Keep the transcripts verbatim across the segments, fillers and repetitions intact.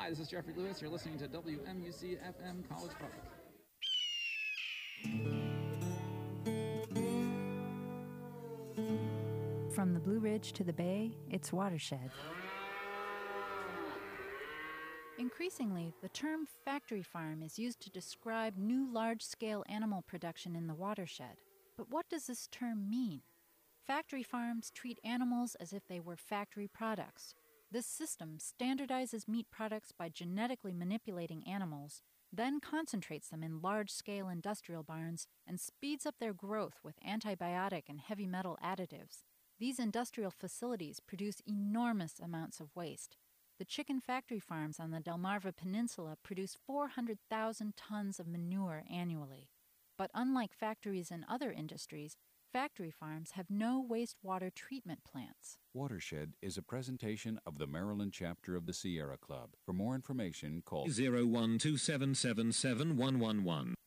Hi, this is Jeffrey Lewis. You're listening to W M U C F M College Park. From the Blue Ridge to the Bay, it's Watershed. Increasingly, the term factory farm is used to describe new large-scale animal production in the watershed. But what does this term mean? Factory farms treat animals as if they were factory products. This system standardizes meat products by genetically manipulating animals, then concentrates them in large-scale industrial barns and speeds up their growth with antibiotic and heavy metal additives. These industrial facilities produce enormous amounts of waste. The chicken factory farms on the Delmarva Peninsula produce four hundred thousand tons of manure annually. But unlike factories in other industries, factory farms have no wastewater treatment plants. Watershed is a presentation of the Maryland chapter of the Sierra Club. For more information, call zero one two seven seven seven one one one.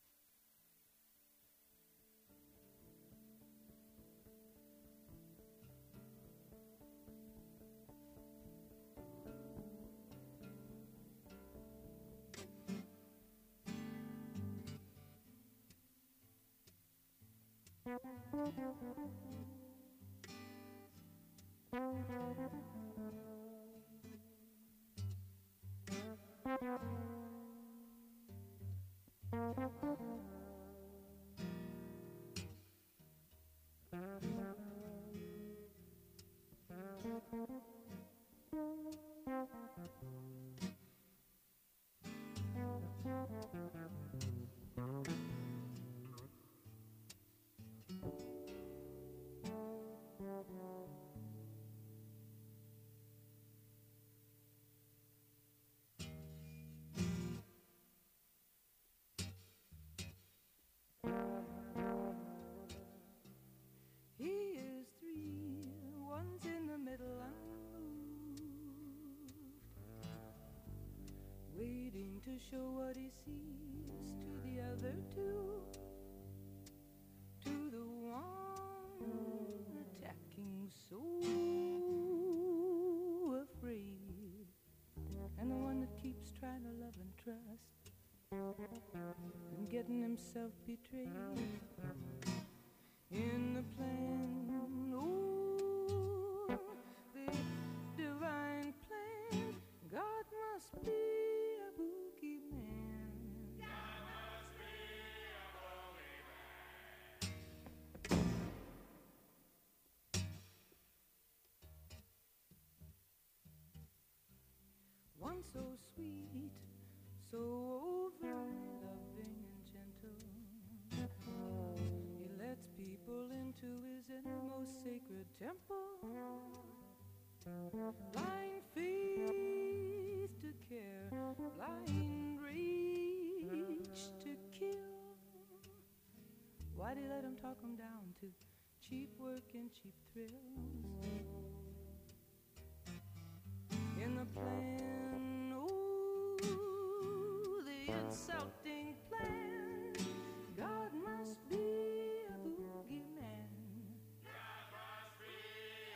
Show what he sees to the other two, to the one attacking so afraid, and the one that keeps trying to love and trust and getting himself betrayed in the plan. Oh, the divine plan. God must be one so sweet, so over-loving and gentle. He lets people into his innermost sacred temple. Blind faith to care, blind rage to kill. Why'd he let him talk him down to cheap work and cheap thrills? In the plan, oh, the insulting plan. God must be a boogeyman. God must be a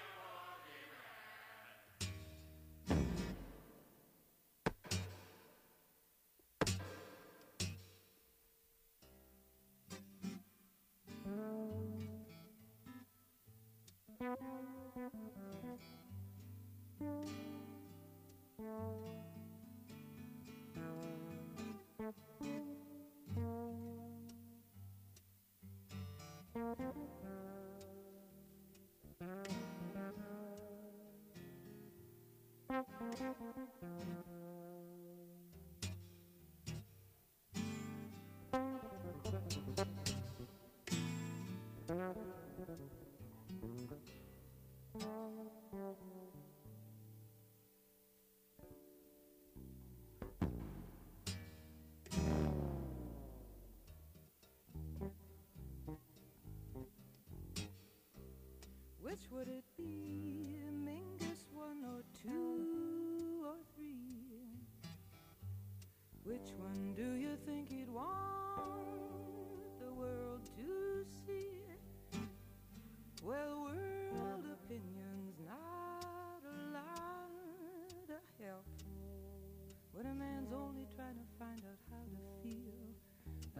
Which would it be, Mingus one or two or three? Which one do you think he'd want the world to see? Well, world opinion's not a lot of help when a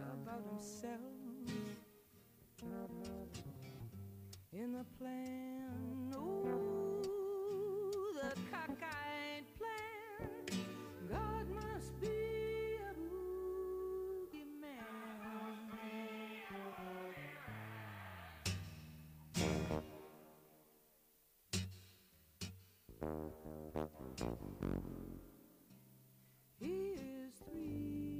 about himself in the plan. Oh, the cockeyed plan. God must be a boogeyman. He is three.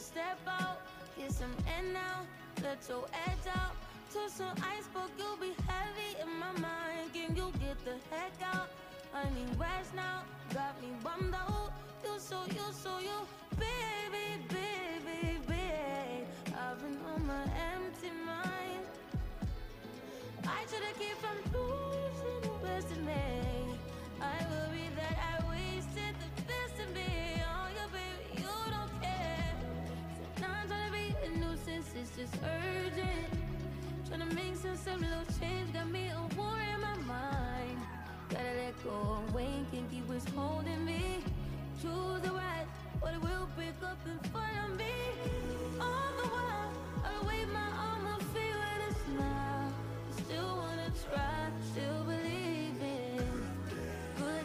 step out, get some air now, let your edge out. To some iceberg, you'll be heavy in my mind. Can you get the heck out? I need rest now, got me bummed out. You so, you so, you, baby, baby, baby. I've been on my empty mind. I should've kept from losing the best in me. I worry that I wasted the best in me. Oh, yeah, baby, you don't care. So now I'm trying to be a nuisance, it's just urgent. Trying to make sense of little change, got me a war in my mind. Gotta let go away, can't keep what's holding me. Choose the right, but it will pick up in front of me. All the while, I wave my arm, I feel with a smile. Still wanna try, still believe in good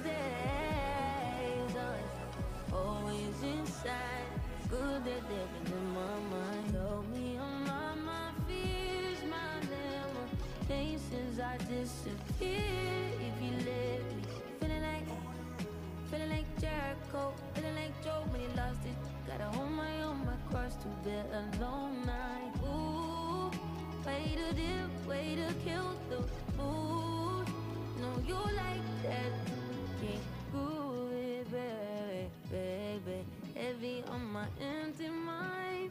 days. Always inside, good that they've been in my mind. Tell me I'm on my fears, my limitations. I disappear if you let me. Feeling like, feeling like Jericho, feeling like Joe when he lost it. Gotta hold my own, my cross to bear a long night. Ooh, way to dip, way to kill the mood. No, you like that, can't groove it, baby, baby. Heavy on my empty mind.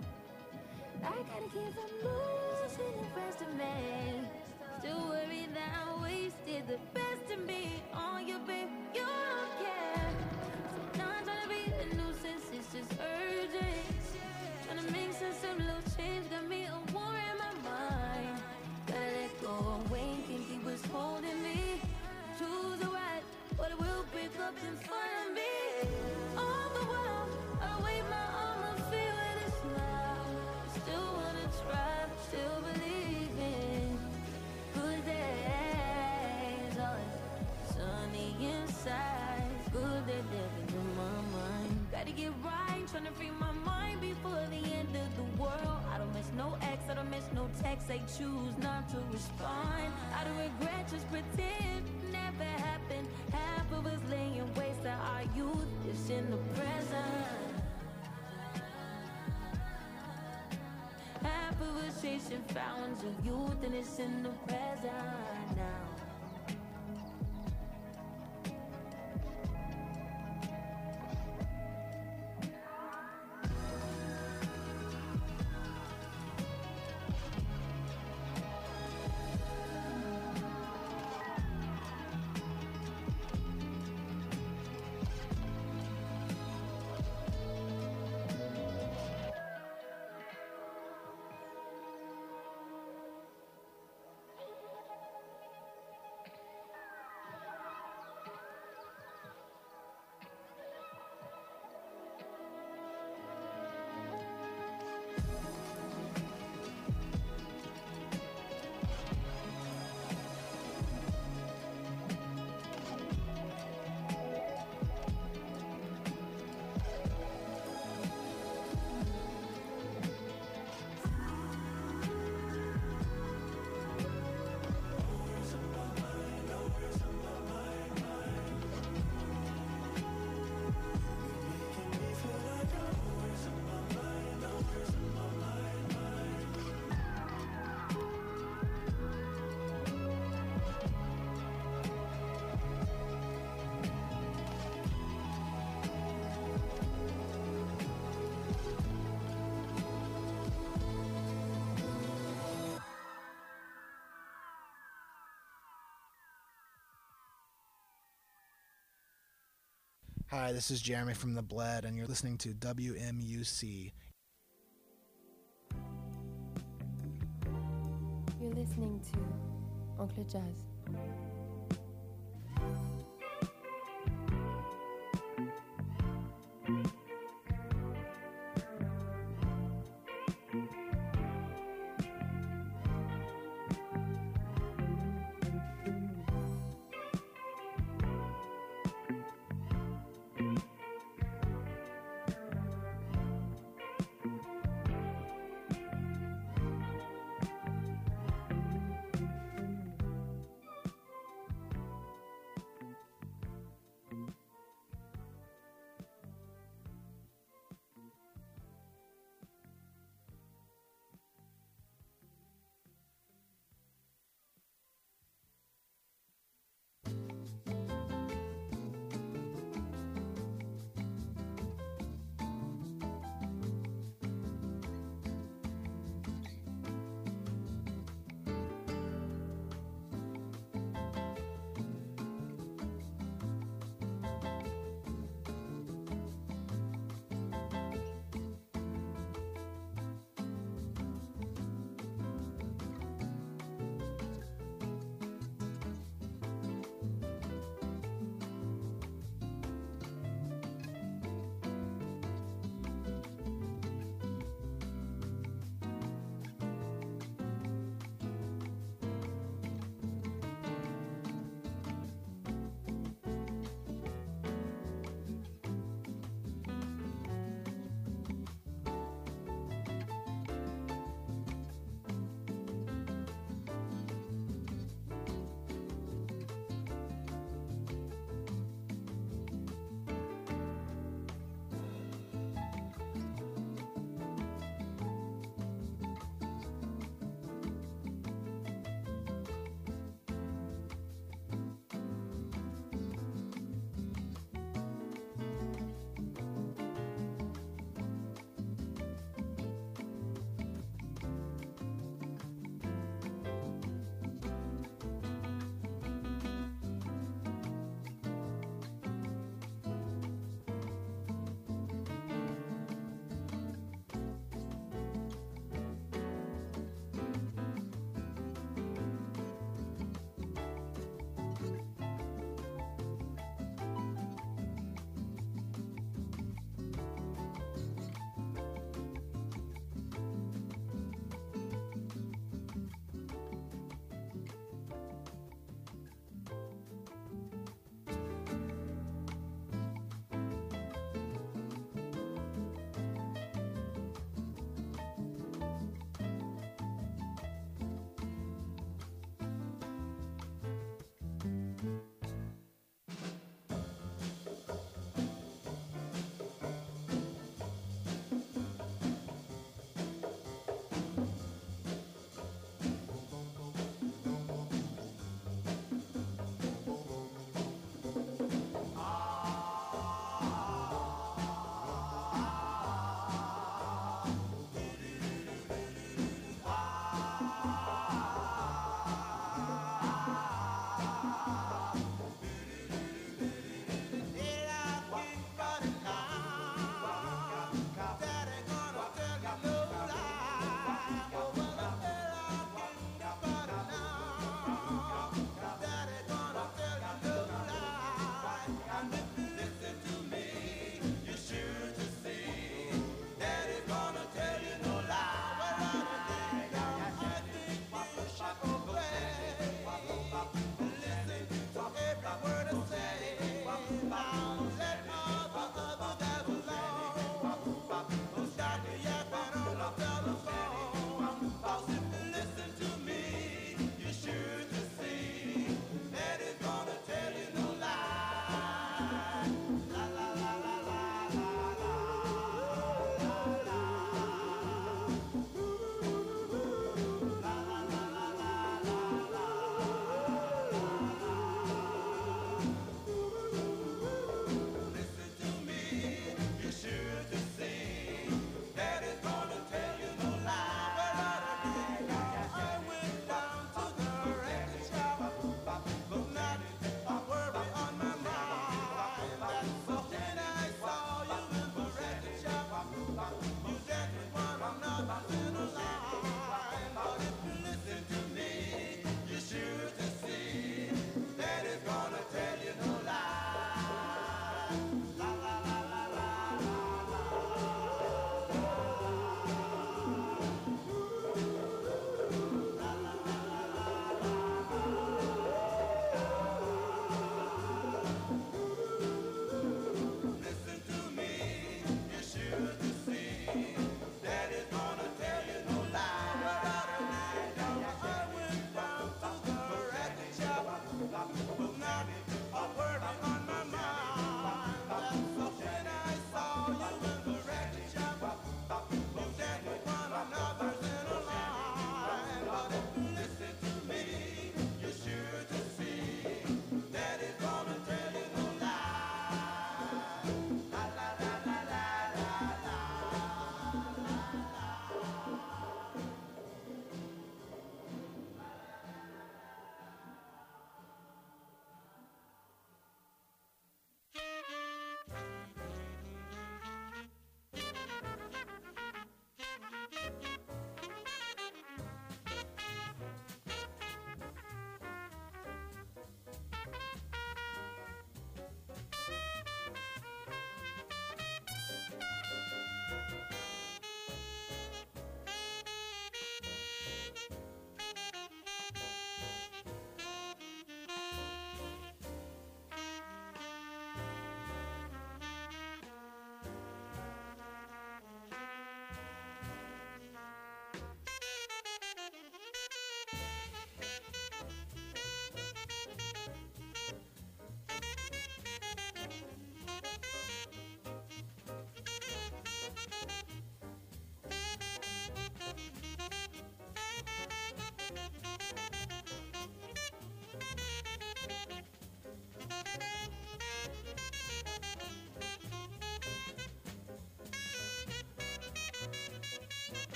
I gotta keep from losing the rest of me. Still worried that I wasted the best in me. Oh, you babe, you don't care. So now I'm trying to be a nuisance, it's just urgent. Trying to make sense of little change, got me a war in my mind. Gotta let go away, can't keep what's holding me. Choose the right, but it will pick up in front of me. All the while, I wave my arm, I feel with a smile. Still wanna try, still believe in good days. Oh, sunny inside, good that living in my mind. Gotta get right, tryna free my mind before the end of the world. I don't miss no ex, I don't miss no text. They choose not to respond. I don't regret, just pretend never happened. Half of us laying waste to our youth is in the present. Half of us chasing fountains of youth and it's in the present now. Hi, this is Jeremy from The Bled, and you're listening to W M U C. You're listening to Oncle Jazz.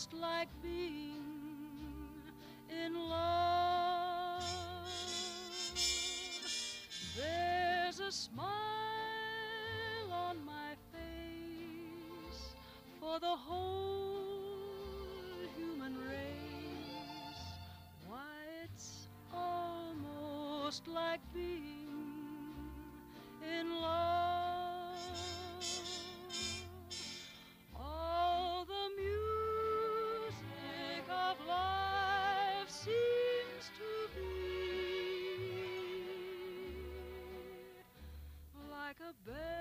almost like being in love. There's a smile on my face for the whole human race. Why, it's almost like being in love. All the music of life seems to be like a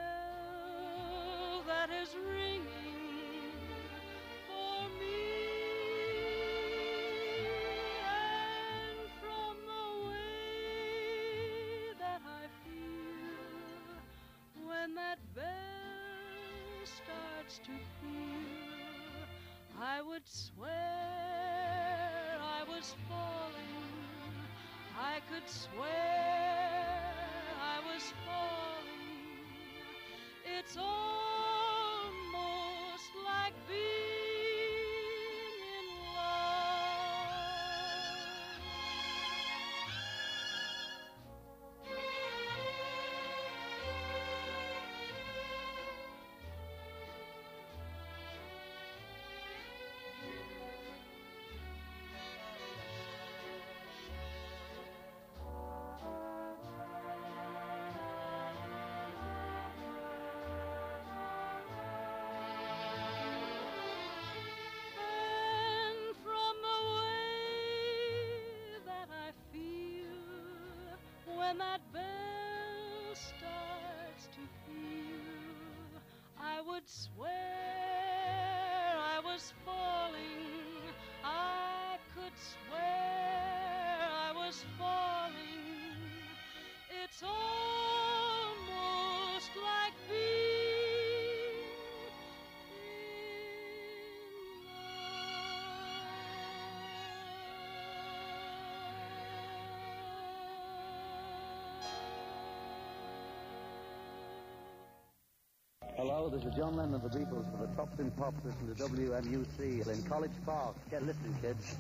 bell that is ringing for me. And from the way that I feel when that bell starts to peal, I would swear I was falling. I could swear I was falling. It's almost like being in love. And from the way that I feel when that bell starts to peal, I would swear I was falling. I could swear I was falling. It's almost like being in Hello, this is John Lennon of the Beatles for the Tops in Pops. Listen to W M U C in College Park. Get listening, kids.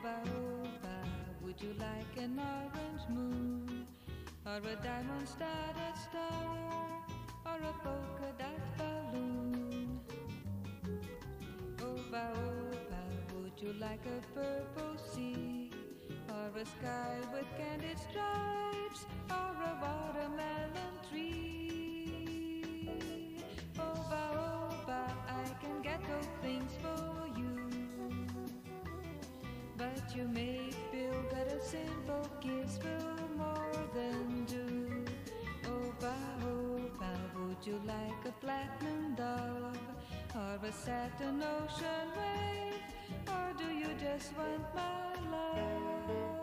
Oba, oba, would you like an orange moon, or a diamond-studded star, or a polka dot balloon? Oba, oba, would you like a purple sea, or a sky with candied stripes, or a watermelon tree? Oba, oba, I can get those things for you, but you may feel that a simple kiss will more than do. Oba, oba, would you like a platinum dove, or a satin ocean wave, or do you just want my love?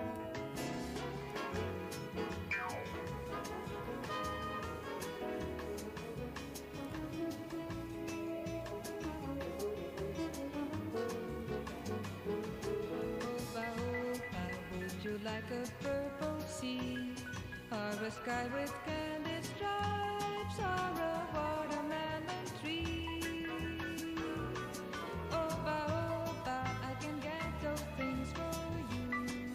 Oba, oba, would you like a purple sea, or a sky with candy stripes, or a watermelon tree? Oba, oba, I can get those things for you,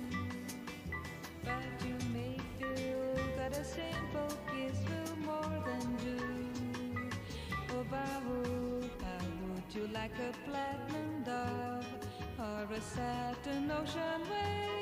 but you may feel that a simple kiss will more than do. Oba, oba, would you like a platinum dove, or a satin ocean wave,